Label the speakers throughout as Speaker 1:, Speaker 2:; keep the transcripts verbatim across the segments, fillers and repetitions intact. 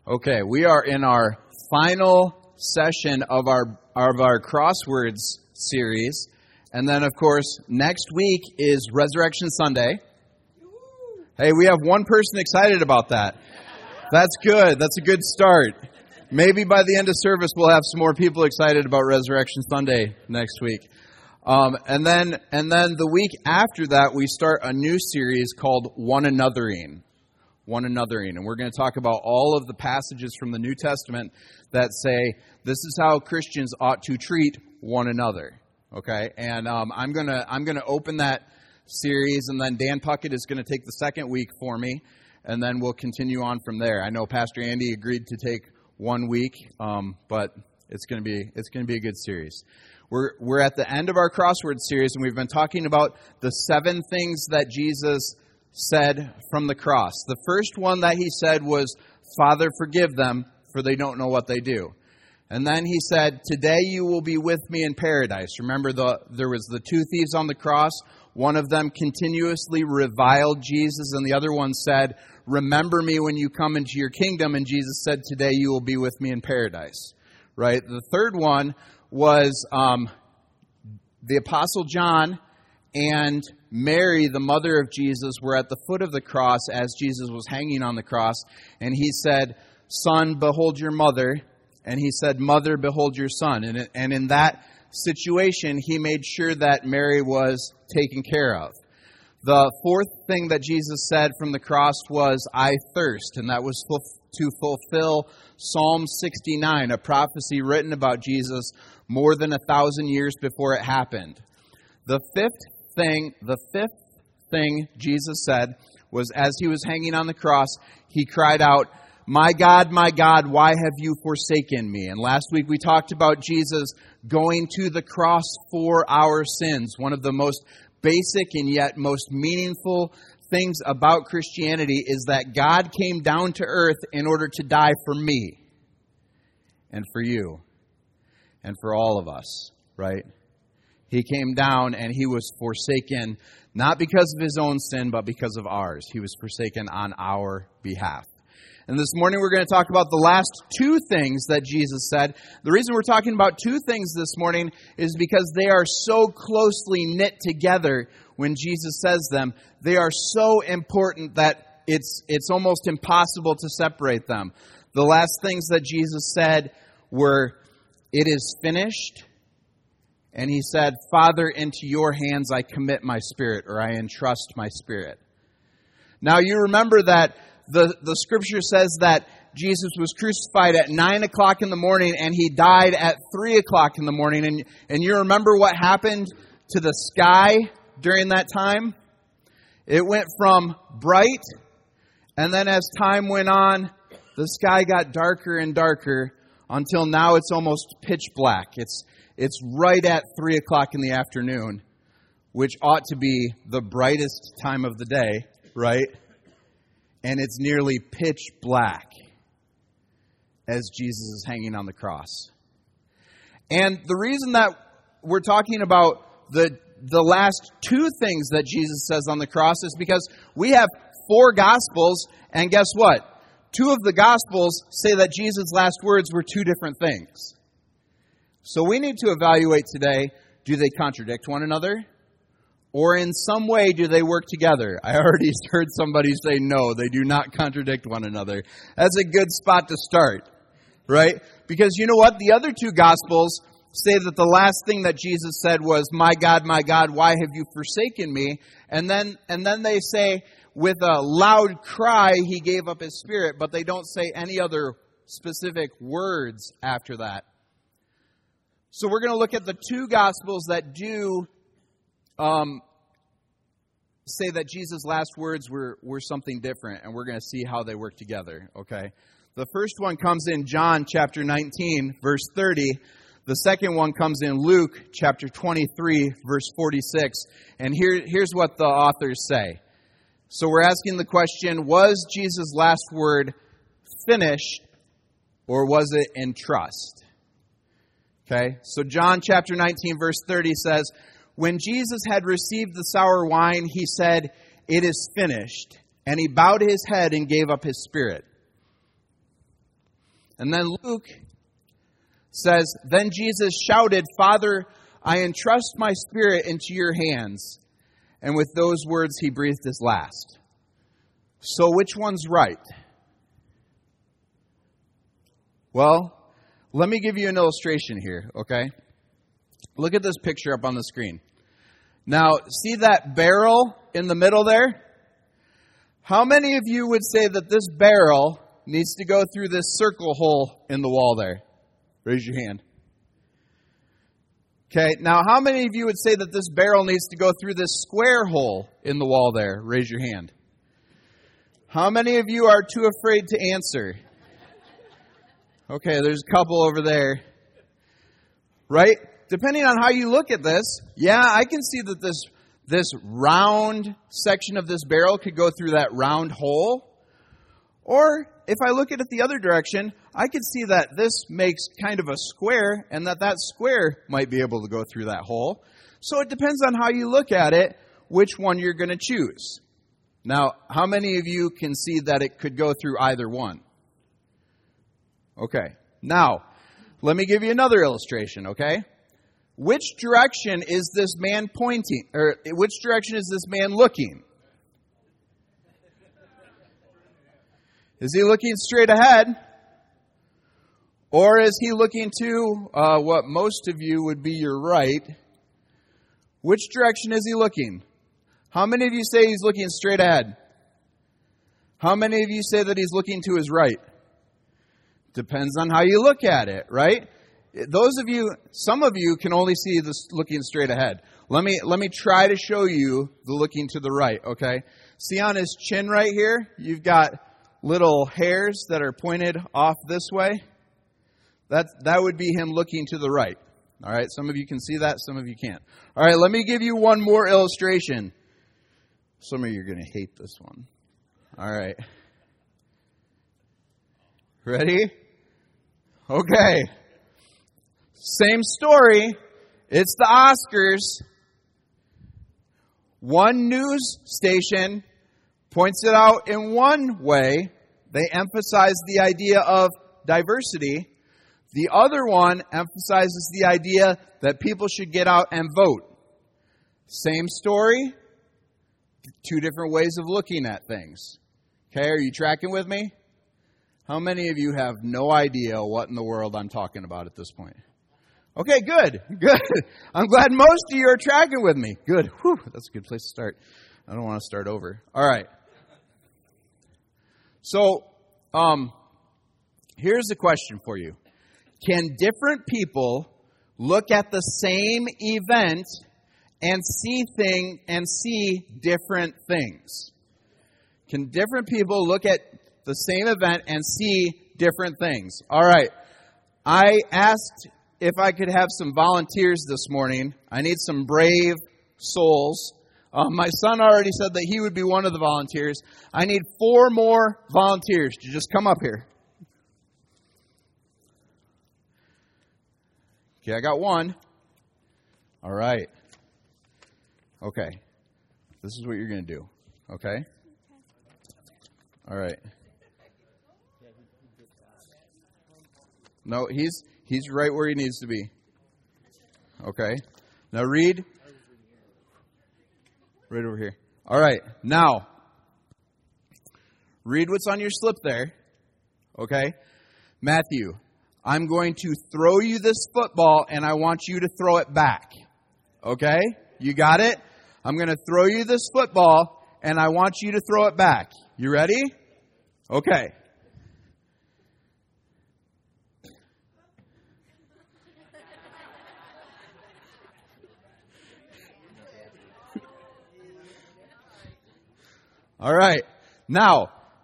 Speaker 1: Okay, we are in our final session of our of our crosswords series, and then of course next week is Resurrection Sunday. Hey, we have one person excited about that. That's good. That's a good start. Maybe by the end of service we'll have some more people excited about Resurrection Sunday next week. Um, and then and then the week after that we start a new series called One Anothering. One anothering. And we're going to talk about all of the passages from the New Testament that say this is how Christians ought to treat one another. Okay? And um, I'm going to I'm going to open that series, and then Dan Puckett is going to take the second week for me, and then we'll continue on from there. I know Pastor Andy agreed to take one week, um, but it's going to be it's going to be a good series. We're we're at the end of our crossword series, and we've been talking about the seven things that Jesus said from the cross. The first one that he said was, "Father, forgive them, for they don't know what they do." And then he said, "Today you will be with me in paradise." Remember, the there was the two thieves on the cross. One of them continuously reviled Jesus, and the other one said, "Remember me when you come into your kingdom." And Jesus said, "Today you will be with me in paradise." Right? The third one was um, the Apostle John and Mary, the mother of Jesus, were at the foot of the cross as Jesus was hanging on the cross. And he said, "Son, behold your mother." And he said, "Mother, behold your son." And, and in that situation, he made sure that Mary was taken care of. The fourth thing that Jesus said from the cross was, "I thirst." And that was to fulfill Psalm sixty-nine, a prophecy written about Jesus more than a thousand years before it happened. The fifth thing, the fifth thing Jesus said was, as he was hanging on the cross, he cried out, "My God, my God, why have you forsaken me?" And last week we talked about Jesus going to the cross for our sins. One of the most basic and yet most meaningful things about Christianity is that God came down to earth in order to die for me and for you and for all of us, right? He came down and he was forsaken, not because of his own sin, but because of ours. He was forsaken on our behalf. And this morning we're going to talk about the last two things that Jesus said. The reason we're talking about two things this morning is because they are so closely knit together when Jesus says them. They are so important that it's it's almost impossible to separate them. The last things that Jesus said were, "It is finished." And he said, "Father, into your hands I commit my spirit," or "I entrust my spirit." Now you remember that the, the scripture says that Jesus was crucified at nine o'clock in the morning and he died at three o'clock in the morning. And, and you remember what happened to the sky during that time? It went from bright, and then as time went on, the sky got darker and darker until now it's almost pitch black. It's It's right at three o'clock in the afternoon, which ought to be the brightest time of the day, right? And it's nearly pitch black as Jesus is hanging on the cross. And the reason that we're talking about the, the last two things that Jesus says on the cross is because we have four Gospels, and guess what? Two of the Gospels say that Jesus' last words were two different things. So we need to evaluate today, do they contradict one another? Or in some way, do they work together? I already heard somebody say no, they do not contradict one another. That's a good spot to start, right? Because you know what? The other two Gospels say that the last thing that Jesus said was, "My God, my God, why have you forsaken me?" And then, and then they say, with a loud cry, he gave up his spirit, but they don't say any other specific words after that. So we're going to look at the two Gospels that do um, say that Jesus' last words were, were something different, and we're going to see how they work together, okay? The first one comes in John chapter nineteen, verse thirty. The second one comes in Luke chapter twenty-three, verse forty-six. And here, here's what the authors say. So we're asking the question, was Jesus' last word finished, or was it entrust? Okay, so John chapter nineteen, verse thirty says, "When Jesus had received the sour wine, he said, 'It is finished.' And he bowed his head and gave up his spirit." And then Luke says, then Jesus shouted, Father, I entrust my spirit into your hands. And with those words, he breathed his last. So which one's right? Well, let me give you an illustration here, okay? Look at this picture up on the screen. Now, see that barrel in the middle there? How many of you would say that this barrel needs to go through this circle hole in the wall there? Raise your hand. Okay, now how many of you would say that this barrel needs to go through this square hole in the wall there? Raise your hand. How many of you are too afraid to answer? Okay, there's a couple over there. Right? Depending on how you look at this, yeah, I can see that this this round section of this barrel could go through that round hole. Or if I look at it the other direction, I could see that this makes kind of a square and that that square might be able to go through that hole. So it depends on how you look at it, which one you're going to choose. Now, how many of you can see that it could go through either one? Okay. Now, let me give you another illustration, okay? Which direction is this man pointing, or which direction is this man looking? Is he looking straight ahead? Or is he looking to uh, what most of you would be your right? Which direction is he looking? How many of you say he's looking straight ahead? How many of you say that he's looking to his right? Depends on how you look at it, right? Those of you, some of you can only see this looking straight ahead. Let me let me try to show you the looking to the right, okay? See on his chin right here, you've got little hairs that are pointed off this way. That that would be him looking to the right. All right, some of you can see that, some of you can't. All right, let me give you one more illustration. Some of you are going to hate this one. All right. Ready? Okay. Same story. It's the Oscars. One news station points it out in one way. They emphasize the idea of diversity. The other one emphasizes the idea that people should get out and vote. Same story, two different ways of looking at things. Okay, are you tracking with me? How many of you have no idea what in the world I'm talking about at this point? Okay, good, good. I'm glad most of you are tracking with me. Good. Whew, that's a good place to start. I don't want to start over. All right. So, um, here's a question for you. Can different people look at the same event and see thing and see different things? Can different people look at the same event and see different things? All right. I asked if I could have some volunteers this morning. I need some brave souls. Um, my son already said that he would be one of the volunteers. I need four more volunteers to just come up here. Okay, I got one. All right. Okay. This is what you're going to do. Okay? All right. No, he's he's right where he needs to be. Okay. Now read. Right over here. All right. Now, read what's on your slip there. Okay? Matthew, I'm going to throw you this football and I want you to throw it back. Okay? You got it? I'm going to throw you this football and I want you to throw it back. You ready? Okay. All right. Now,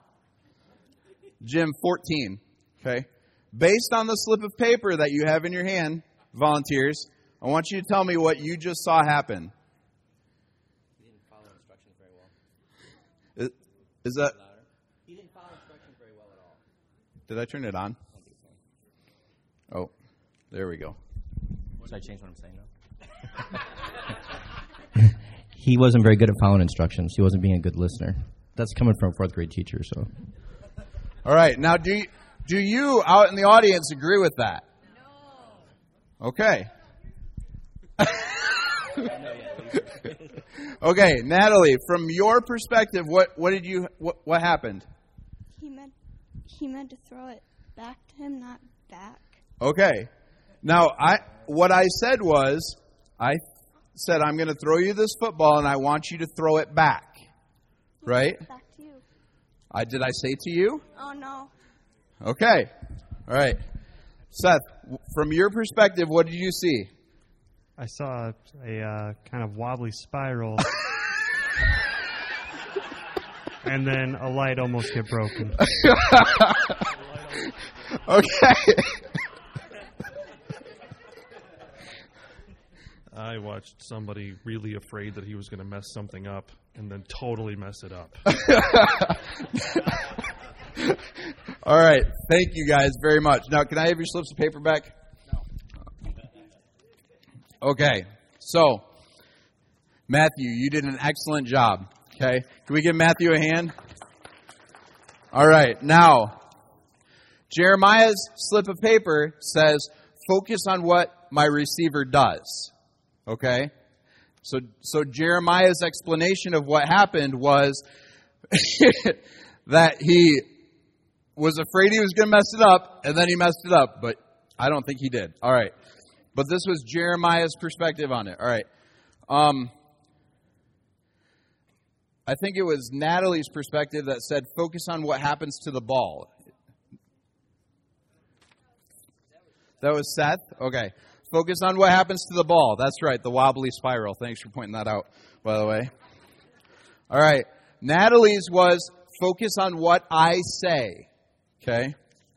Speaker 1: Jim, fourteen. Okay? Based on the slip of paper that you have in your hand, volunteers, I want you to tell me what you just saw happen.
Speaker 2: He didn't follow instructions very well.
Speaker 1: Is, is that...
Speaker 2: He didn't follow instructions very well at all.
Speaker 1: Did I turn it on?
Speaker 2: I think so.
Speaker 1: Oh, there we go.
Speaker 2: Should I change what I'm saying now? He wasn't very good at following instructions. He wasn't being a good listener. That's coming from a fourth grade teacher, so.
Speaker 1: All right. Now, do you, Do you out in the audience agree with that? No. Okay. Okay, Natalie, from your perspective, what, what did you what, what happened?
Speaker 3: He meant he meant to throw it back to him, not back.
Speaker 1: Okay. Now, I what I said was, I said, I'm going to throw you this football, and I want you to throw it back. Right?
Speaker 3: Back to you.
Speaker 1: I did I say to you?
Speaker 3: Oh, no.
Speaker 1: Okay. All right. Seth, from your perspective, what did you see?
Speaker 4: I saw a uh, kind of wobbly spiral. And then a light almost get broken.
Speaker 1: Okay.
Speaker 5: I watched somebody really afraid that he was going to mess something up and then totally mess it up.
Speaker 1: All right. Thank you guys very much. Now, can I have your slips of paper back? Okay. So, Matthew, you did an excellent job. Okay. Can we give Matthew a hand? All right. Now, Jeremiah's slip of paper says, focus on what my receiver does. Okay? So so Jeremiah's explanation of what happened was that he was afraid he was going to mess it up, and then he messed it up, but I don't think he did. All right. But this was Jeremiah's perspective on it. All right. Um, I think it was Natalie's perspective that said, focus on what happens to the ball. That was Seth? Okay. Focus on what happens to the ball. That's right, the wobbly spiral. Thanks for pointing that out, by the way. All right. Natalie's was focus on what I say. Okay.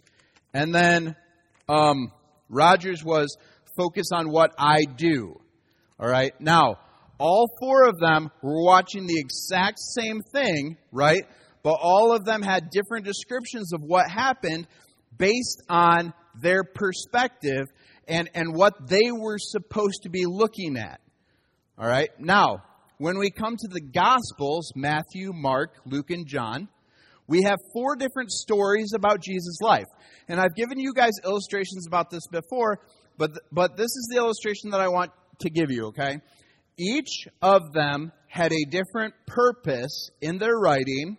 Speaker 1: And then um, Roger's was focus on what I do. All right. Now, all four of them were watching the exact same thing, right? But all of them had different descriptions of what happened based on their perspective and, and what they were supposed to be looking at. All right? Now, when we come to the Gospels, Matthew, Mark, Luke, and John, we have four different stories about Jesus' life. And I've given you guys illustrations about this before, but but this is the illustration that I want to give you, okay? Each of them had a different purpose in their writing,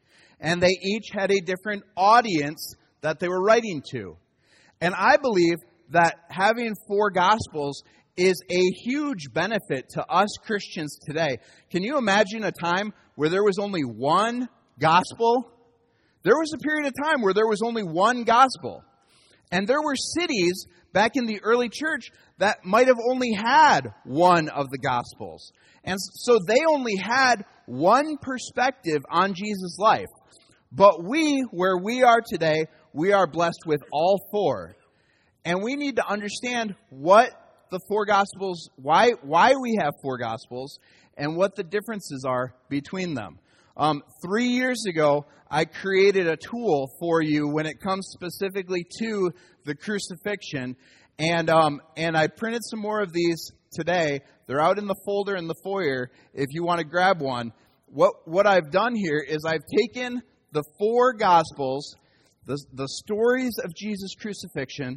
Speaker 1: and they each had a different audience that they were writing to. And I believe that having four Gospels is a huge benefit to us Christians today. Can you imagine a time where there was only one Gospel? There was a period of time where there was only one Gospel. And there were cities back in the early church that might have only had one of the Gospels. And so they only had one perspective on Jesus' life. But we, where we are today, we are blessed with all four. And we need to understand what the four Gospels, why why we have four Gospels, and what the differences are between them. Um, three years ago, I created a tool for you when it comes specifically to the crucifixion. And um, and I printed some more of these today. They're out in the folder in the foyer if you want to grab one. What what I've done here is I've taken the four Gospels, the, the stories of Jesus' crucifixion,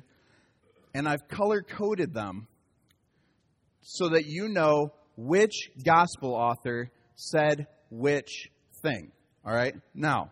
Speaker 1: and I've color-coded them so that you know which Gospel author said which thing. All right? Now,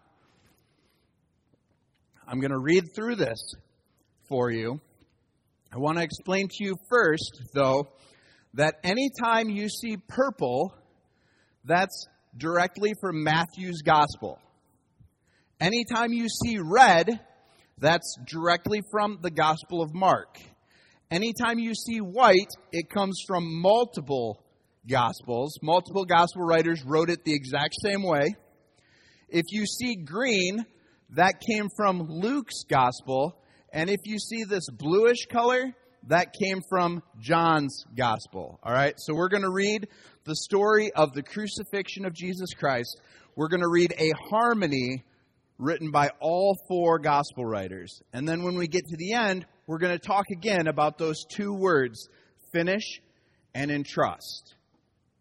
Speaker 1: I'm going to read through this for you. I want to explain to you first, though, that anytime you see purple, that's directly from Matthew's Gospel. Anytime you see red, that's directly from the Gospel of Mark. Anytime you see white, it comes from multiple Gospels. Multiple Gospel writers wrote it the exact same way. If you see green, that came from Luke's Gospel. And if you see this bluish color, that came from John's Gospel. All right? So we're going to read the story of the crucifixion of Jesus Christ. We're going to read a harmony written by all four Gospel writers. And then when we get to the end, we're going to talk again about those two words, finish and entrust.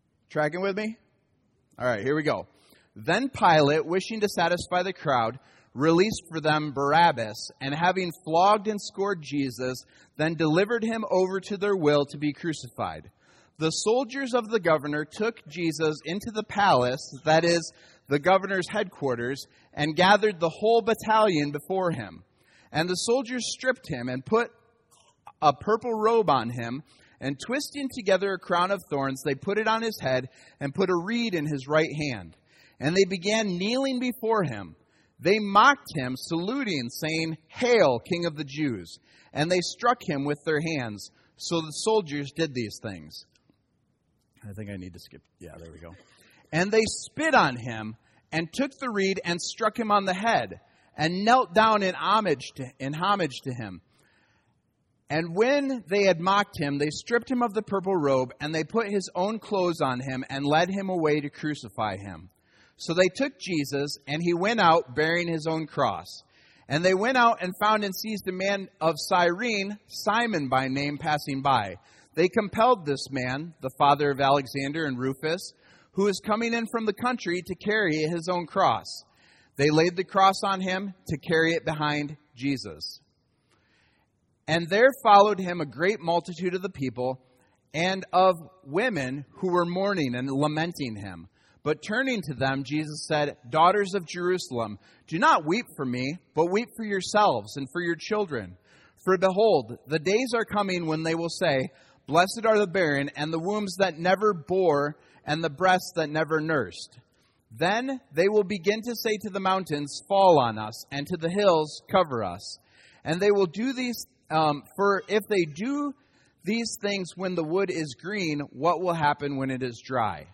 Speaker 1: Tracking with me? All right, here we go. Then Pilate, wishing to satisfy the crowd, released for them Barabbas, and having flogged and scourged Jesus, then delivered him over to their will to be crucified. The soldiers of the governor took Jesus into the palace, that is, the governor's headquarters, and gathered the whole battalion before him. And the soldiers stripped him and put a purple robe on him, and twisting together a crown of thorns, they put it on his head and put a reed in his right hand. And they began kneeling before him. They mocked him, saluting, saying, "Hail, King of the Jews!" And they struck him with their hands. So the soldiers did these things. I think I need to skip. Yeah, there we go. And they spit on him and took the reed and struck him on the head and knelt down in homage to, in homage to him. And when they had mocked him, they stripped him of the purple robe, and they put his own clothes on him and led him away to crucify him. So they took Jesus, and he went out bearing his own cross. And they went out and found and seized a man of Cyrene, Simon by name, passing by. They compelled this man, the father of Alexander and Rufus, who was coming in from the country to carry his own cross. They laid the cross on him to carry it behind Jesus. And there followed him a great multitude of the people and of women who were mourning and lamenting him. But turning to them, Jesus said, "Daughters of Jerusalem, do not weep for me, but weep for yourselves and for your children. For behold, the days are coming when they will say, 'Blessed are the barren, and the wombs that never bore, and the breasts that never nursed.' Then they will begin to say to the mountains, 'Fall on us,' and to the hills, 'Cover us.' And they will do these, um, for if they do these things when the wood is green, what will happen when it is dry?"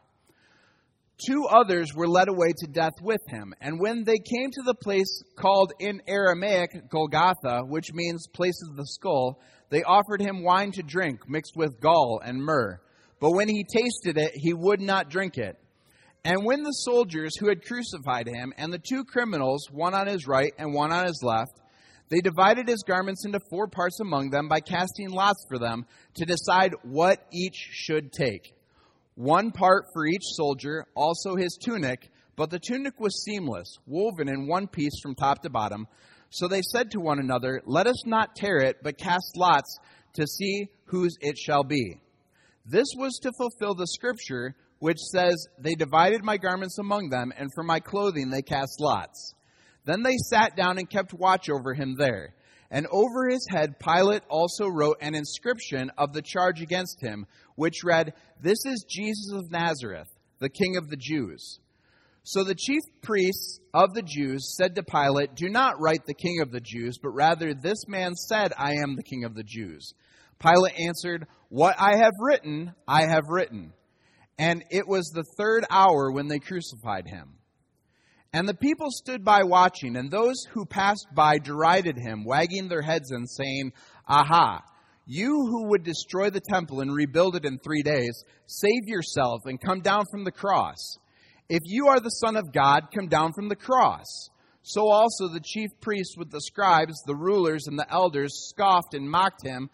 Speaker 1: Two others were led away to death with him. And when they came to the place called in Aramaic Golgotha, which means place of the skull, they offered him wine to drink mixed with gall and myrrh. But when he tasted it, he would not drink it. And when the soldiers who had crucified him and the two criminals, one on his right and one on his left, they divided his garments into four parts among them by casting lots for them to decide what each should take. One part for each soldier, also his tunic, but the tunic was seamless, woven in one piece from top to bottom. So they said to one another, "Let us not tear it, but cast lots to see whose it shall be." This was to fulfill the scripture, which says, "They divided my garments among them, and for my clothing they cast lots." Then they sat down and kept watch over him there. And over his head Pilate also wrote an inscription of the charge against him, which read, "This is Jesus of Nazareth, the King of the Jews." So the chief priests of the Jews said to Pilate, "Do not write the King of the Jews, but rather this man said, 'I am the King of the Jews.'" Pilate answered, "What I have written, I have written." And it was the third hour when they crucified him. And the people stood by watching, and those who passed by derided him, wagging their heads and saying, "Aha, you who would destroy the temple and rebuild it in three days, save yourself and come down from the cross. If you are the Son of God, come down from the cross." So also the chief priests with the scribes, the rulers, and the elders scoffed and mocked him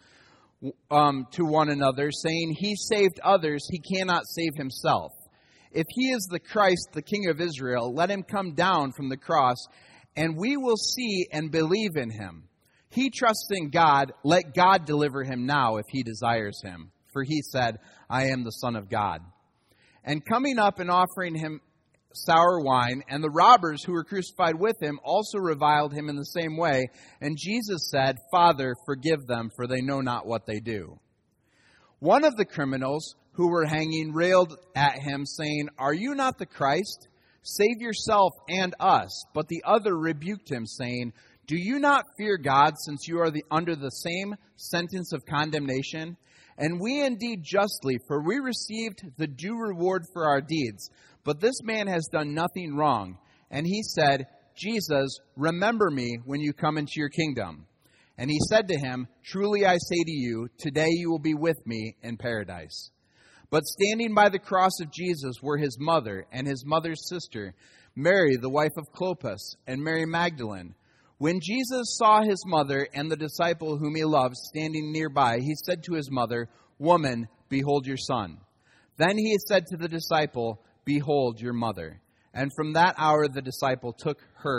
Speaker 1: um, to one another, saying, "He saved others, he cannot save himself. If he is the Christ, the King of Israel, let him come down from the cross, and we will see and believe in him. He trusts in God, let God deliver him now if he desires him. For he said, 'I am the Son of God.'" And coming up and offering him sour wine, and the robbers who were crucified with him also reviled him in the same way. And Jesus said, "Father, forgive them, for they know not what they do." One of the criminals who were hanging railed at him, saying, "Are you not the Christ? Save yourself and us." But the other rebuked him, saying, "Do you not fear God, since you are the, under the same sentence of condemnation? And we indeed justly, for we received the due reward for our deeds. But this man has done nothing wrong." And he said, "Jesus, remember me when you come into your kingdom." And he said to him, "Truly I say to you, today you will be with me in paradise." But standing by the cross of Jesus were his mother and his mother's sister, Mary, the wife of Clopas, and Mary Magdalene. When Jesus saw his mother and the disciple whom he loved standing nearby, he said to his mother, "Woman, behold your son." Then he said to the disciple, "Behold your mother." And from that hour the disciple took her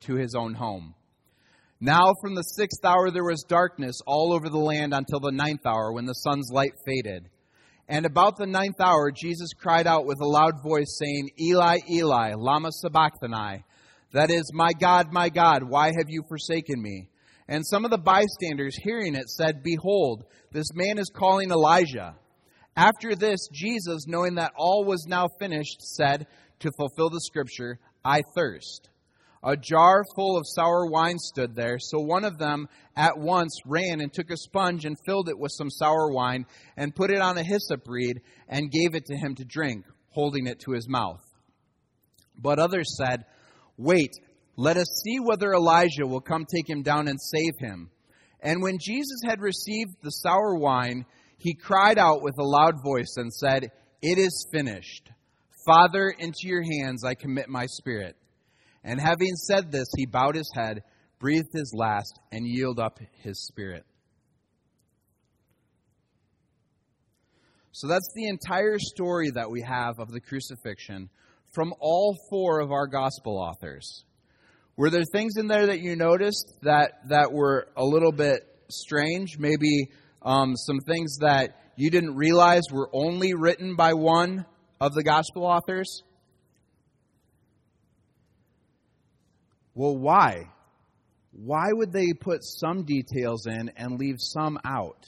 Speaker 1: to his own home. Now from the sixth hour there was darkness all over the land until the ninth hour, when the sun's light faded. And about the ninth hour Jesus cried out with a loud voice, saying, Eli, Eli, lama sabachthani? That is, my God, my God, why have you forsaken me? And some of the bystanders, hearing it, said, Behold, this man is calling Elijah. After this, Jesus, knowing that all was now finished, said, to fulfill the scripture, I thirst. A jar full of sour wine stood there, so one of them at once ran and took a sponge and filled it with some sour wine and put it on a hyssop reed and gave it to him to drink, holding it to his mouth. But others said, Wait, let us see whether Elijah will come take him down and save him. And when Jesus had received the sour wine, he cried out with a loud voice and said, It is finished. Father, into your hands I commit my spirit. And having said this, he bowed his head, breathed his last, and yielded up his spirit. So that's the entire story that we have of the crucifixion from all four of our gospel authors. Were there things in there that you noticed that, that were a little bit strange? Maybe um, some things that you didn't realize were only written by one of the gospel authors? Well, why? Why would they put some details in and leave some out?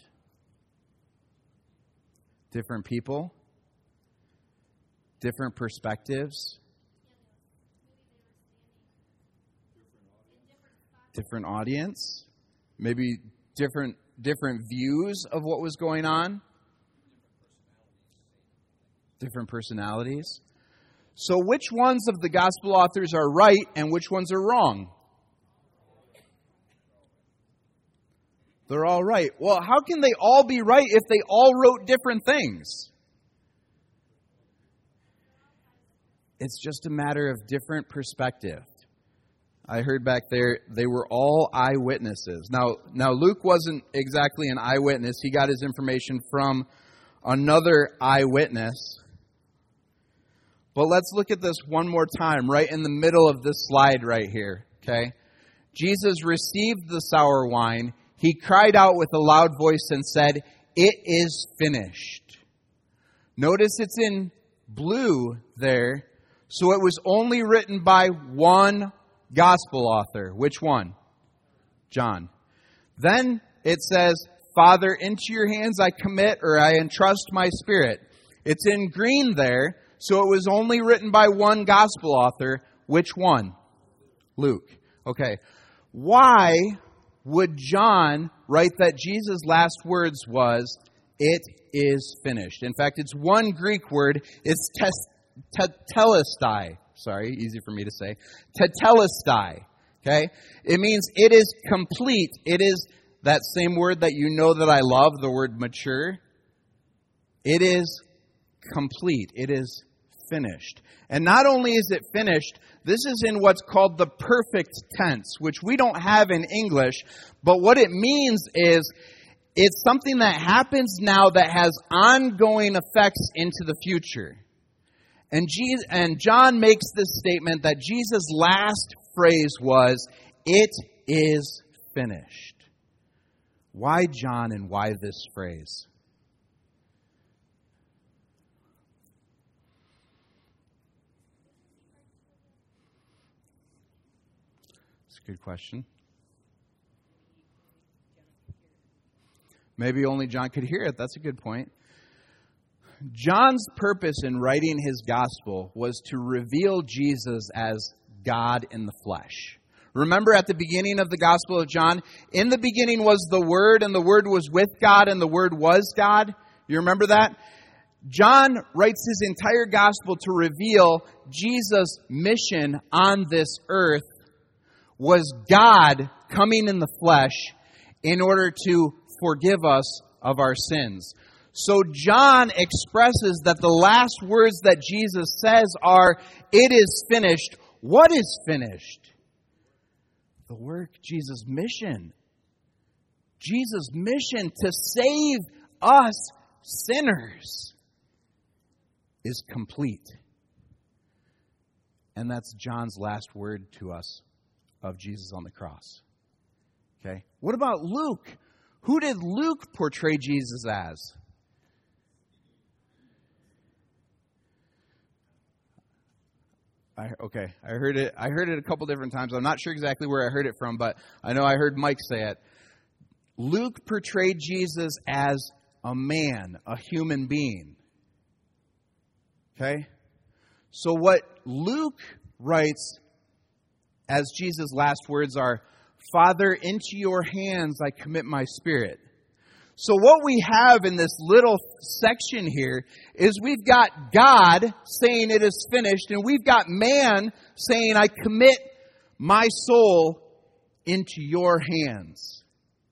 Speaker 1: Different people? Different perspectives? Different audience? Maybe different different views of what was going on? Different personalities? So which ones of the gospel authors are right and which ones are wrong? They're all right. Well, how can they all be right if they all wrote different things? It's just a matter of different perspective. I heard back there they were all eyewitnesses. Now, now Luke wasn't exactly an eyewitness. He got his information from another eyewitness. But let's look at this one more time, right in the middle of this slide right here, okay? Jesus received the sour wine. He cried out with a loud voice and said, It is finished. Notice it's in blue there. So it was only written by one gospel author. Which one? John. Then it says, Father, into your hands I commit, or I entrust my spirit. It's in green there. So it was only written by one gospel author. Which one? Luke. Okay. Why would John write that Jesus' last words was, It is finished? In fact, it's one Greek word. It's tes- tetelestai. Sorry, easy for me to say. Tetelestai. Okay? It means it is complete. It is that same word that you know that I love, the word mature. It is complete. It is finished. And not only is it finished, this is in what's called the perfect tense, which we don't have in English, but what it means is it's something that happens now that has ongoing effects into the future. And Jesus, and John makes this statement that Jesus' last phrase was, It is finished. Why John and why this phrase? Good question. Maybe only John could hear it. That's a good point. John's purpose in writing his gospel was to reveal Jesus as God in the flesh. Remember at the beginning of the Gospel of John, in the beginning was the Word, and the Word was with God, and the Word was God. You remember that? John writes his entire gospel to reveal Jesus' mission on this earth was God coming in the flesh in order to forgive us of our sins. So John expresses that the last words that Jesus says are, It is finished. What is finished? The work, Jesus' mission. Jesus' mission to save us sinners is complete. And that's John's last word to us of Jesus on the cross. Okay? What about Luke? Who did Luke portray Jesus as? I, okay, I heard it. I heard it a couple different times. I'm not sure exactly where I heard it from, but I know I heard Mike say it. Luke portrayed Jesus as a man, a human being. Okay? So what Luke writes as Jesus' last words are, Father, into your hands I commit my spirit. So what we have in this little section here is we've got God saying it is finished, and we've got man saying, I commit my soul into your hands.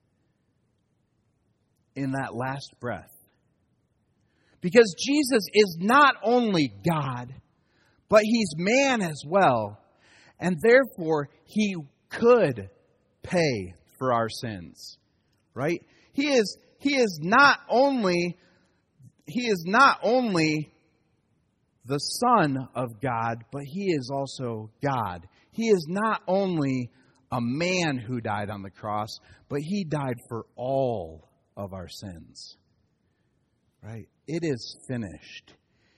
Speaker 1: In that last breath. Because Jesus is not only God, but He's man as well. And therefore, He could pay for our sins. Right? He is He is not only He is not only the Son of God, but He is also God. He is not only a man who died on the cross, but He died for all of our sins. Right? It is finished.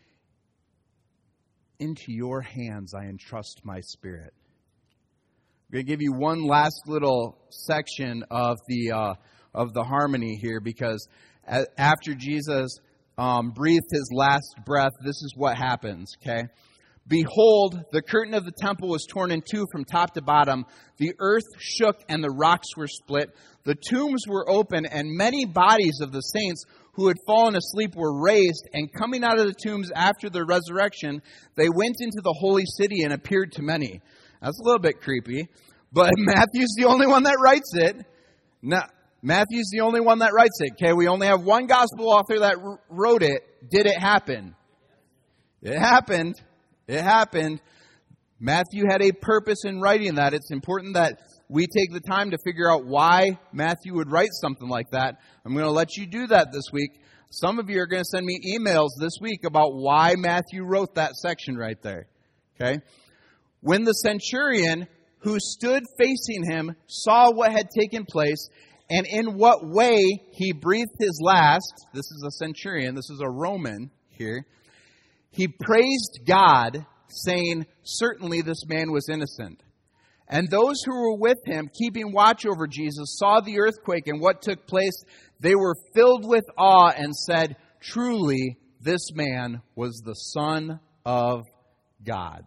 Speaker 1: Into your hands I entrust my spirit. I'm going to give you one last little section of the uh, of the harmony here, because a- after Jesus um, breathed His last breath, this is what happens. Okay. Behold, the curtain of the temple was torn in two from top to bottom. The earth shook and the rocks were split. The tombs were open, and many bodies of the saints who had fallen asleep were raised. And coming out of the tombs after the resurrection, they went into the holy city and appeared to many. That's a little bit creepy, but Matthew's the only one that writes it. Now, Matthew's the only one that writes it. Okay, we only have one gospel author that wrote it. Did it happen? It happened. It happened. Matthew had a purpose in writing that. It's important that we take the time to figure out why Matthew would write something like that. I'm going to let you do that this week. Some of you are going to send me emails this week about why Matthew wrote that section right there. Okay? When the centurion who stood facing him saw what had taken place and in what way he breathed his last, this is a centurion, this is a Roman here, he praised God, saying, certainly this man was innocent. And those who were with him, keeping watch over Jesus, saw the earthquake and what took place. They were filled with awe and said, truly, this man was the Son of God.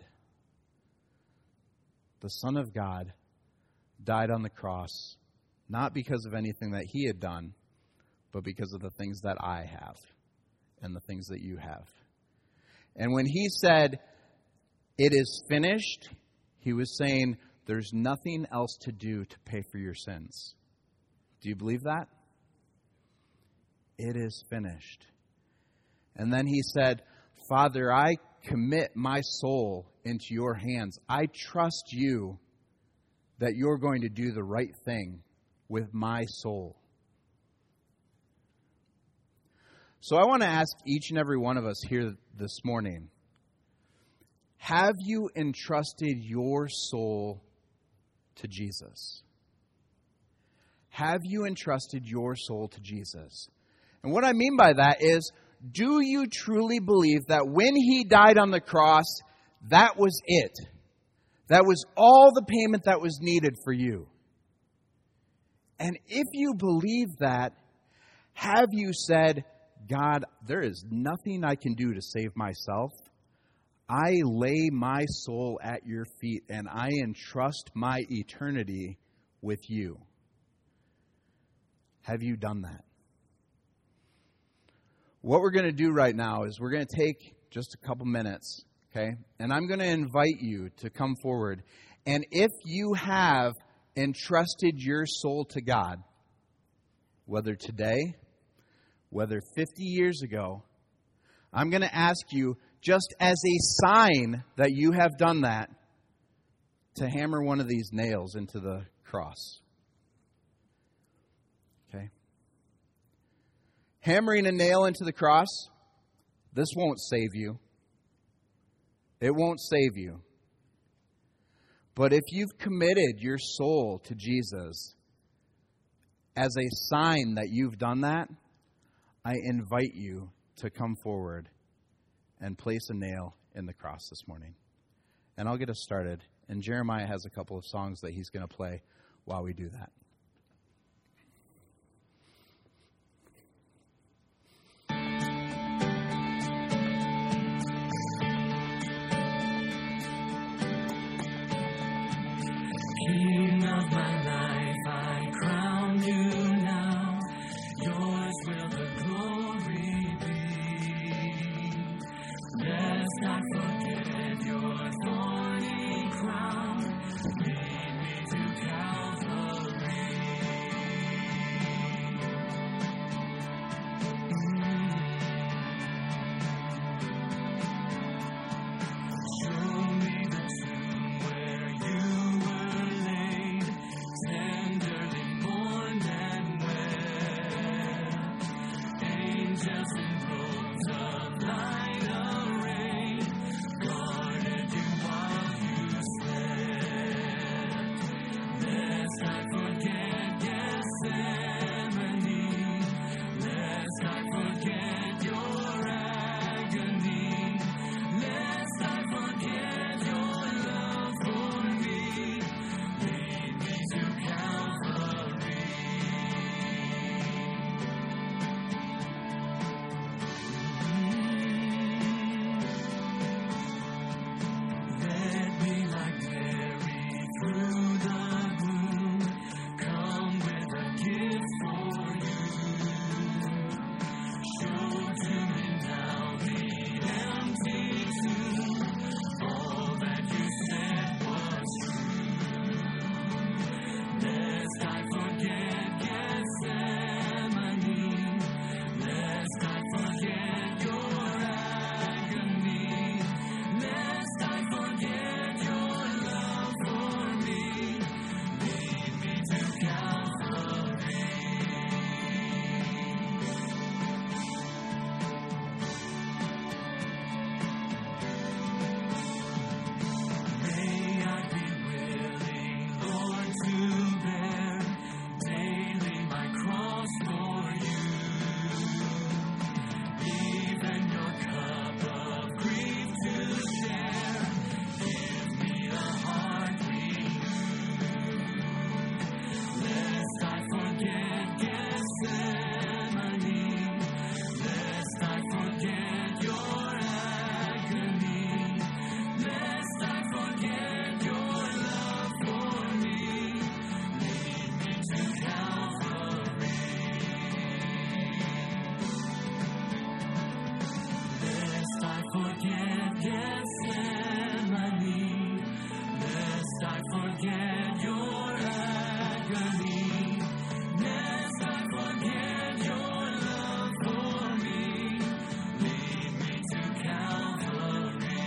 Speaker 1: The Son of God died on the cross, not because of anything that He had done, but because of the things that I have and the things that you have. And when He said, it is finished, He was saying, there's nothing else to do to pay for your sins. Do you believe that? It is finished. And then He said, Father, I commit my soul into your hands. I trust you that you're going to do the right thing with my soul. So I want to ask each and every one of us here this morning, have you entrusted your soul to Jesus? Have you entrusted your soul to Jesus? And what I mean by that is, do you truly believe that when He died on the cross, that was it? That was all the payment that was needed for you? And if you believe that, have you said, God, there is nothing I can do to save myself. I lay my soul at your feet and I entrust my eternity with you. Have you done that? What we're going to do right now is we're going to take just a couple minutes, okay? And I'm going to invite you to come forward. And if you have entrusted your soul to God, whether today, whether fifty years ago, I'm going to ask you, just as a sign that you have done that, to hammer one of these nails into the cross. Okay? Hammering a nail into the cross, this won't save you. It won't save you. But if you've committed your soul to Jesus, as a sign that you've done that, I invite you to come forward and place a nail in the cross this morning. And I'll get us started. And Jeremiah has a couple of songs that he's going to play while we do that.
Speaker 6: King of my life, I crown you now. Yours will the glory be. Lest I forget your thorny crown, lead me to Calvary. Show me the tomb where you were laid, tenderly mourned and wed. Angels in robes of light array guarded you while you slept. Lest I forget Gethsemane, lest I forget your agony, lest I forget your love for me. Lead me to Calvary. Let me like Mary through the gloom, come with a gift for you. Show to me now the empty tomb, all that you said was true. Lest I forget Gethsemane, lest I forget your agony, lest I forget your love for me. Lead me to Calvary. May I be willing, Lord, to bear daily my cross for you. Even your cup of grief to share. Give me a heart renewed. Lest I forget Gethsemane, lest I forget your agony, lest I forget your love for me. Lead me to Calvary. Lest I forget Gethsemane, lest I forget your agony, lest I forget your love for me. Lead me to Calvary.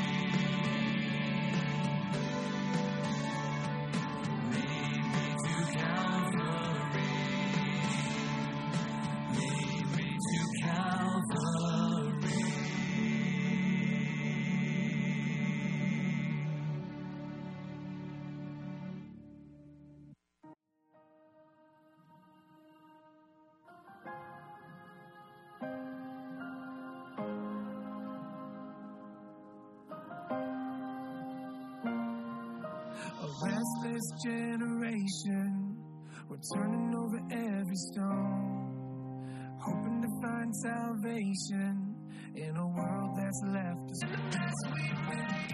Speaker 6: Lead me to Calvary. Lead me to Calvary. A restless generation, we're turning over every stone, hoping to find salvation in a world that's left us.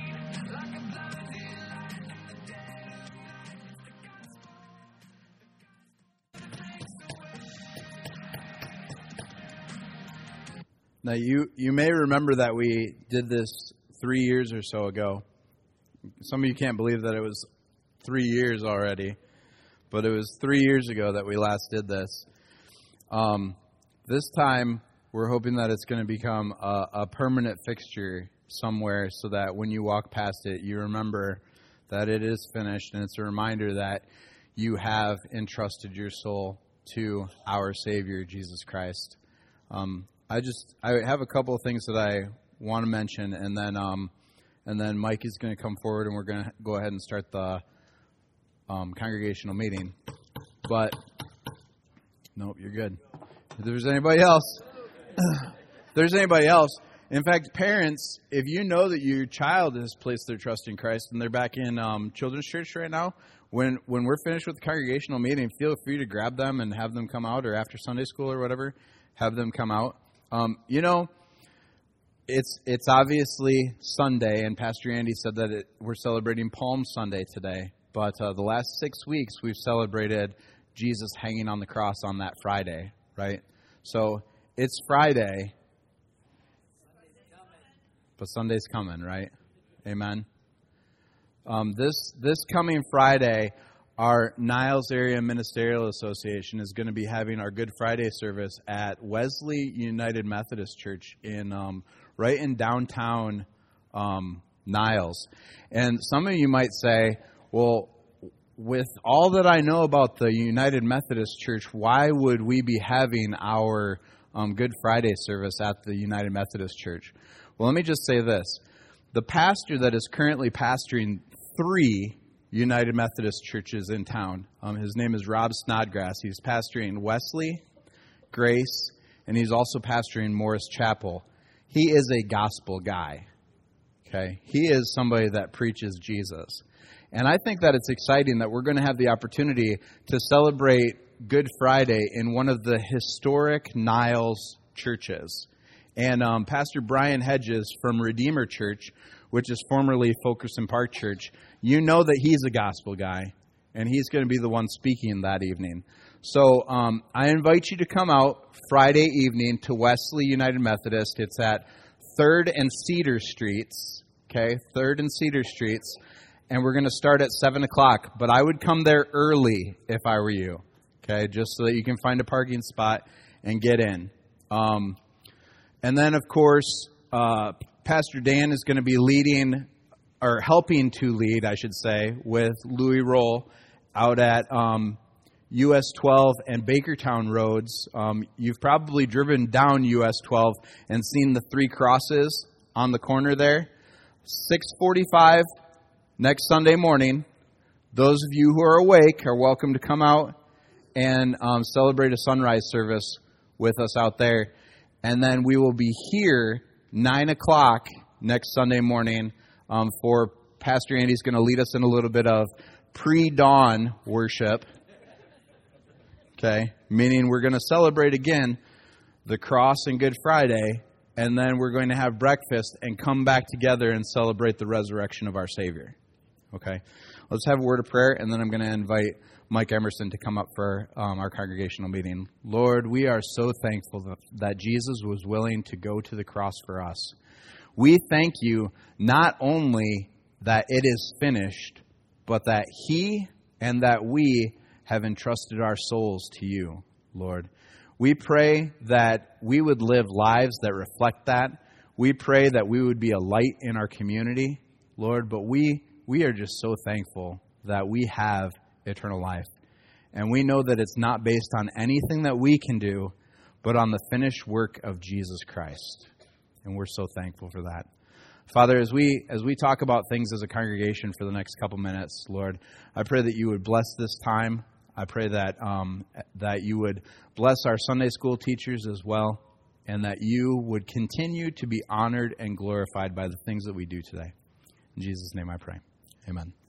Speaker 1: Now, you, you may remember that we did this three years or so ago. Some of you can't believe that it was three years already, but it was three years ago that we last did this. Um, this time, we're hoping that it's going to become a, a permanent fixture somewhere so that when you walk past it, you remember that it is finished, and it's a reminder that you have entrusted your soul to our Savior, Jesus Christ. Um, I just I have a couple of things that I want to mention, and then um, and then Mike is going to come forward, and we're going to go ahead and start the um, congregational meeting. But, nope, you're good. If there's anybody else, if there's anybody else, in fact, parents, if you know that your child has placed their trust in Christ and they're back in um, children's church right now, when when we're finished with the congregational meeting, feel free to grab them and have them come out, or after Sunday school or whatever, have them come out. Um, you know, it's it's obviously Sunday, and Pastor Andy said that it, we're celebrating Palm Sunday today. But uh, the last six weeks, we've celebrated Jesus hanging on the cross on that Friday, right? So it's Friday, but Sunday's coming, right? Amen. Um, this this coming Friday, our Niles Area Ministerial Association is going to be having our Good Friday service at Wesley United Methodist Church in um, right in downtown um, Niles. And some of you might say, well, with all that I know about the United Methodist Church, why would we be having our um, Good Friday service at the United Methodist Church? Well, let me just say this. The pastor that is currently pastoring three United Methodist churches in town, um, his name is Rob Snodgrass. He's pastoring Wesley, Grace, and he's also pastoring Morris Chapel. He is a gospel guy. Okay? He is somebody that preaches Jesus. And I think that it's exciting that we're going to have the opportunity to celebrate Good Friday in one of the historic Niles churches. And um, Pastor Brian Hedges from Redeemer Church, which is formerly Fulkerson Park Church, you know that he's a gospel guy, and he's going to be the one speaking that evening. So um, I invite you to come out Friday evening to Wesley United Methodist. It's at third and Cedar Streets, okay, third and Cedar Streets, and we're going to start at seven o'clock. But I would come there early if I were you, okay, just so that you can find a parking spot and get in. Um, and then, of course, uh, Pastor Dan is going to be leading, or helping to lead, I should say, with Louis Roll out at um, U S twelve and Bakertown roads. Um, you've probably driven down U S twelve and seen the three crosses on the corner there. six forty-five next Sunday morning. Those of you who are awake are welcome to come out and um, celebrate a sunrise service with us out there. And then we will be here nine o'clock next Sunday morning um, for Pastor Andy's going to lead us in a little bit of pre-dawn worship. Okay, meaning we're going to celebrate again the cross and Good Friday, and then we're going to have breakfast and come back together and celebrate the resurrection of our Savior. Okay, let's have a word of prayer, and then I'm going to invite Mike Emerson to come up for um, our congregational meeting. Lord, we are so thankful that, that Jesus was willing to go to the cross for us. We thank you not only that it is finished, but that He and that we have entrusted our souls to you, Lord. We pray that we would live lives that reflect that. We pray that we would be a light in our community, Lord, but we we are just so thankful that we have eternal life. And we know that it's not based on anything that we can do, but on the finished work of Jesus Christ. And we're so thankful for that. Father, as we as we talk about things as a congregation for the next couple minutes, Lord, I pray that you would bless this time. I pray that um, that you would bless our Sunday school teachers as well, and that you would continue to be honored and glorified by the things that we do today. In Jesus' name I pray. Amen.